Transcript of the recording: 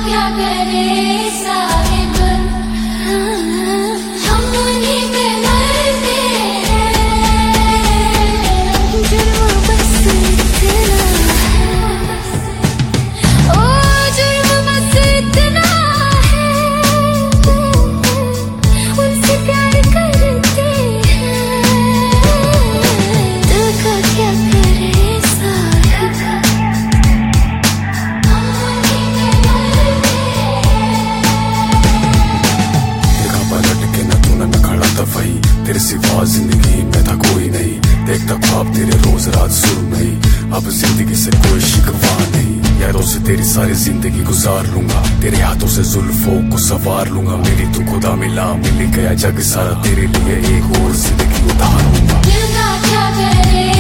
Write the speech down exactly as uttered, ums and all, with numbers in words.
क्या करे साहिब, हम उन्हीं पे मरते हैं। जुर्म बस इतना, ओ जुर्म बस इतना है, उनसे प्यार करते हैं। दिल का क्या करे साहिब, वही तेरे सिवा जिंदगी में था कोई नहीं, देखता ख्वाब तेरे रोज रात शुरू नहीं। अब जिंदगी से कोई शिकवा नहीं, यारों से तेरी सारी जिंदगी गुजार लूंगा, तेरे हाथों से जुल्फों को सवार लूंगा। मेरी तू खुदा मिला, मिल गया जग सारा, तेरे लिए एक और जिंदगी उतार लूंगा। दिल का क्या करे